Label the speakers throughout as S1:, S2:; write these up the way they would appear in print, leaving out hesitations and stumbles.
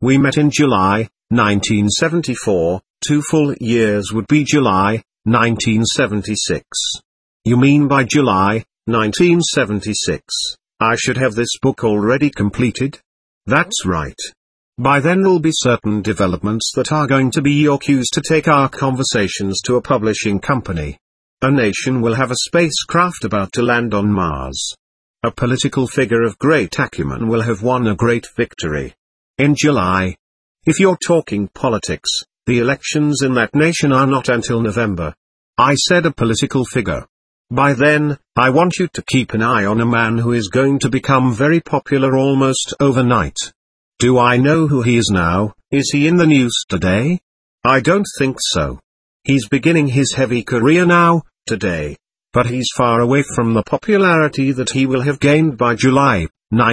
S1: We met in July, 1974, 2 full years would be July, 1976. You mean by July, 1976, I should have this book already completed? That's right. By then there'll be certain developments that are going to be your cues to take our conversations to a publishing company. A nation will have a spacecraft about to land on Mars. A political figure of great acumen will have won a great victory. In July. If you're talking politics, the elections in that nation are not until November. I said a political figure. By then, I want you to keep an eye on a man who is going to become very popular almost overnight. Do I know who he is now? Is he in the news today? I don't think so. He's beginning his heavy career now, today. But he's far away from the popularity that he will have gained by July,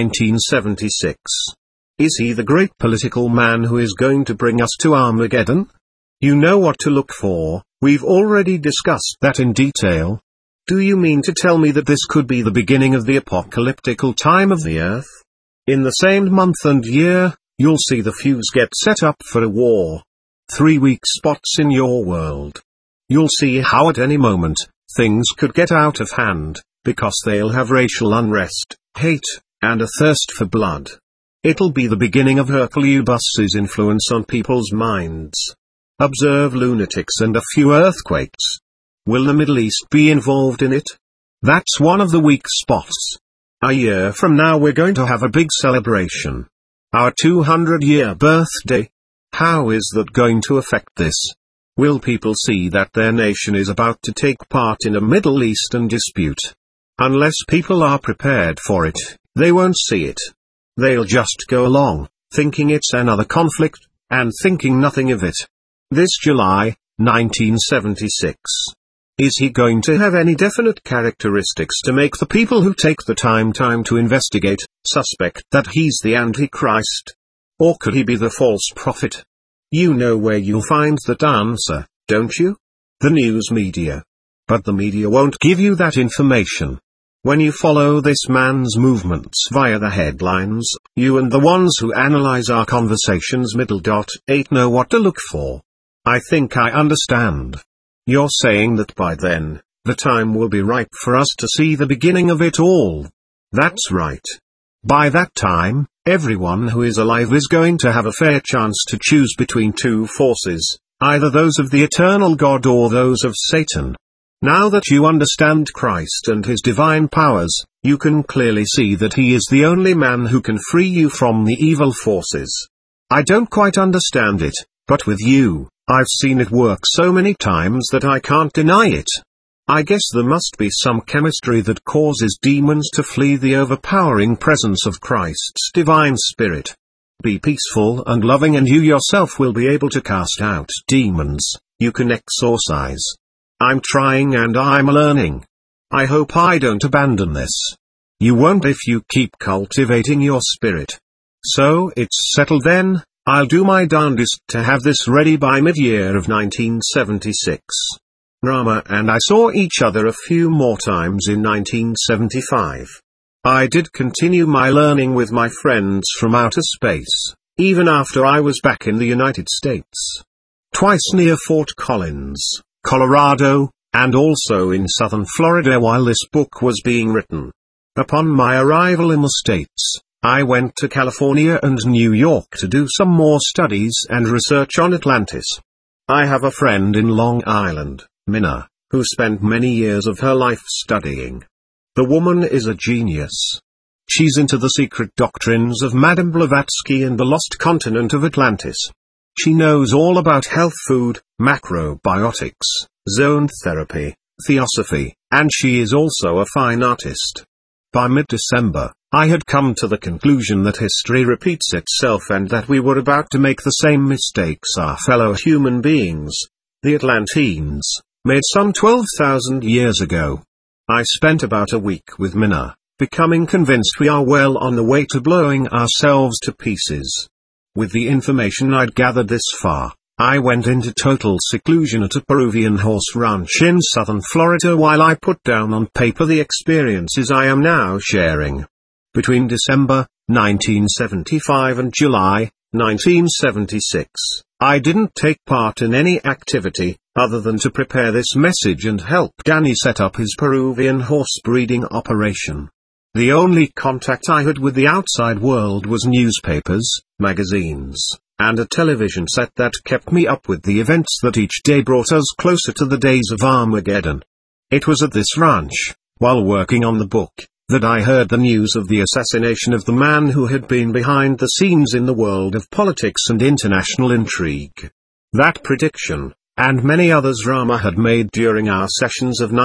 S1: 1976. Is he the great political man who is going to bring us to Armageddon? You know what to look for, we've already discussed that in detail. Do you mean to tell me that this could be the beginning of the apocalyptical time of the earth? In the same month and year, you'll see the fuse get set up for a war. 3 weak spots in your world. You'll see how at any moment, things could get out of hand, because they'll have racial unrest, hate, and a thirst for blood. It'll be the beginning of Hercules' influence on people's minds. Observe lunatics and a few earthquakes. Will the Middle East be involved in it? That's one of the weak spots. A year from now we're going to have a big celebration. Our 200-year birthday. How is that going to affect this? Will people see that their nation is about to take part in a Middle Eastern dispute? Unless people are prepared for it, they won't see it. They'll just go along, thinking it's another conflict, and thinking nothing of it. This July, 1976. Is he going to have any definite characteristics to make the people who take the time to investigate, suspect that he's the Antichrist? Or could he be the false prophet? You know where you'll find that answer, don't you? The news media. But the media won't give you that information. When you follow this man's movements via the headlines, you and the ones who analyze our conversations (8) know what to look for. I think I understand. You're saying that by then, the time will be ripe for us to see the beginning of it all. That's right. By that time, everyone who is alive is going to have a fair chance to choose between two forces, either those of the eternal God or those of Satan. Now that you understand Christ and his divine powers, you can clearly see that he is the only man who can free you from the evil forces. I don't quite understand it, but with you, I've seen it work so many times that I can't deny it. I guess there must be some chemistry that causes demons to flee the overpowering presence of Christ's divine spirit. Be peaceful and loving and you yourself will be able to cast out demons. You can exorcise. I'm trying and I'm learning. I hope I don't abandon this. You won't if you keep cultivating your spirit. So it's settled then. I'll do my darndest to have this ready by mid-year of 1976. Rama and I saw each other a few more times in 1975. I did continue my learning with my friends from outer space, even after I was back in the United States. Twice near Fort Collins, Colorado, and also in southern Florida while this book was being written. Upon my arrival in the States, I went to California and New York to do some more studies and research on Atlantis. I have a friend in Long Island, Minna, who spent many years of her life studying. The woman is a genius. She's into the secret doctrines of Madame Blavatsky and the lost continent of Atlantis. She knows all about health food, macrobiotics, zone therapy, theosophy, and she is also a fine artist. By mid-December, I had come to the conclusion that history repeats itself and that we were about to make the same mistakes our fellow human beings, the Atlanteans, made some 12,000 years ago. I spent about a week with Minna, becoming convinced we are well on the way to blowing ourselves to pieces. With the information I'd gathered this far, I went into total seclusion at a Peruvian horse ranch in southern Florida while I put down on paper the experiences I am now sharing. Between December 1975 and July 1976, I didn't take part in any activity, other than to prepare this message and help Danny set up his Peruvian horse breeding operation. The only contact I had with the outside world was newspapers, magazines, and a television set that kept me up with the events that each day brought us closer to the days of Armageddon. It was at this ranch, while working on the book, that I heard the news of the assassination of the man who had been behind the scenes in the world of politics and international intrigue. That prediction, and many others Rama had made during our sessions of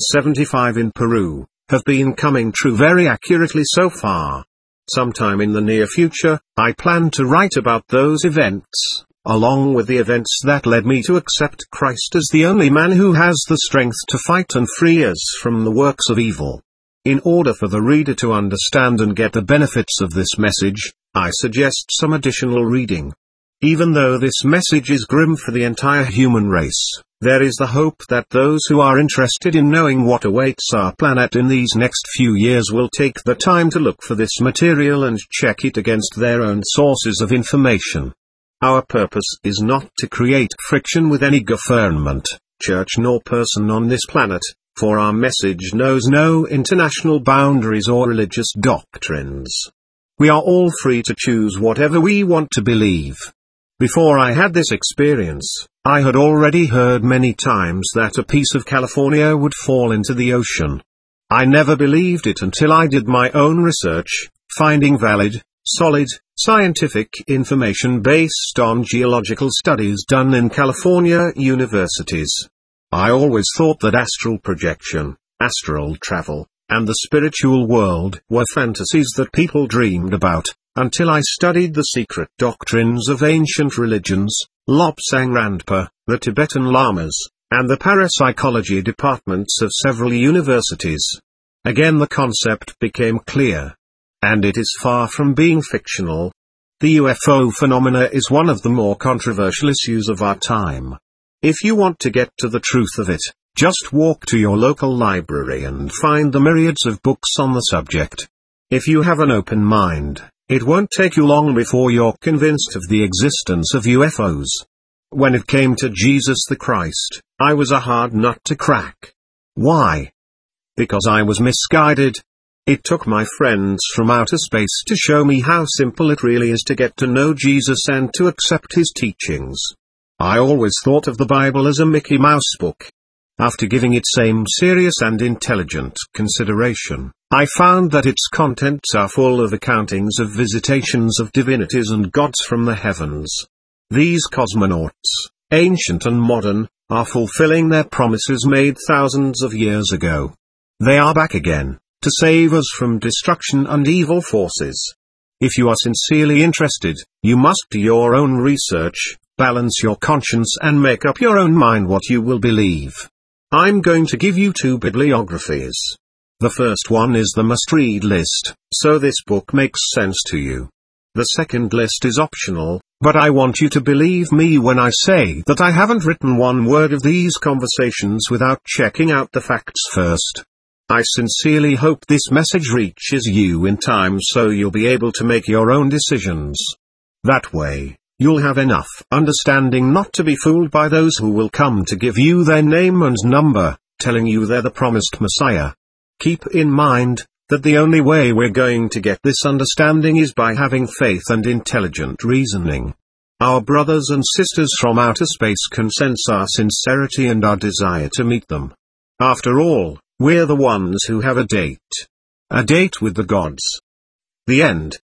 S1: 1975 in Peru, have been coming true very accurately so far. Sometime in the near future, I plan to write about those events, along with the events that led me to accept Christ as the only man who has the strength to fight and free us from the works of evil. In order for the reader to understand and get the benefits of this message, I suggest some additional reading. Even though this message is grim for the entire human race, there is the hope that those who are interested in knowing what awaits our planet in these next few years will take the time to look for this material and check it against their own sources of information. Our purpose is not to create friction with any government, church nor person on this planet, for our message knows no international boundaries or religious doctrines. We are all free to choose whatever we want to believe. Before I had this experience, I had already heard many times that a piece of California would fall into the ocean. I never believed it until I did my own research, finding valid, solid, scientific information based on geological studies done in California universities. I always thought that astral projection, astral travel, and the spiritual world were fantasies that people dreamed about, until I studied the secret doctrines of ancient religions, Lobsang Rampa, the Tibetan Lamas, and the parapsychology departments of several universities. Again the concept became clear. And it is far from being fictional. The UFO phenomena is one of the more controversial issues of our time. If you want to get to the truth of it, just walk to your local library and find the myriads of books on the subject. If you have an open mind, it won't take you long before you're convinced of the existence of UFOs. When it came to Jesus the Christ, I was a hard nut to crack. Why? Because I was misguided. It took my friends from outer space to show me how simple it really is to get to know Jesus and to accept his teachings. I always thought of the Bible as a Mickey Mouse book. After giving it some serious and intelligent consideration, I found that its contents are full of accountings of visitations of divinities and gods from the heavens. These cosmonauts, ancient and modern, are fulfilling their promises made thousands of years ago. They are back again, to save us from destruction and evil forces. If you are sincerely interested, you must do your own research, balance your conscience and make up your own mind what you will believe. I'm going to give you two bibliographies. The first one is the must-read list, so this book makes sense to you. The second list is optional, but I want you to believe me when I say that I haven't written one word of these conversations without checking out the facts first. I sincerely hope this message reaches you in time so you'll be able to make your own decisions. That way, you'll have enough understanding not to be fooled by those who will come to give you their name and number, telling you they're the promised Messiah. Keep in mind that the only way we're going to get this understanding is by having faith and intelligent reasoning. Our brothers and sisters from outer space can sense our sincerity and our desire to meet them. After all, we're the ones who have a date. A date with the gods. The end.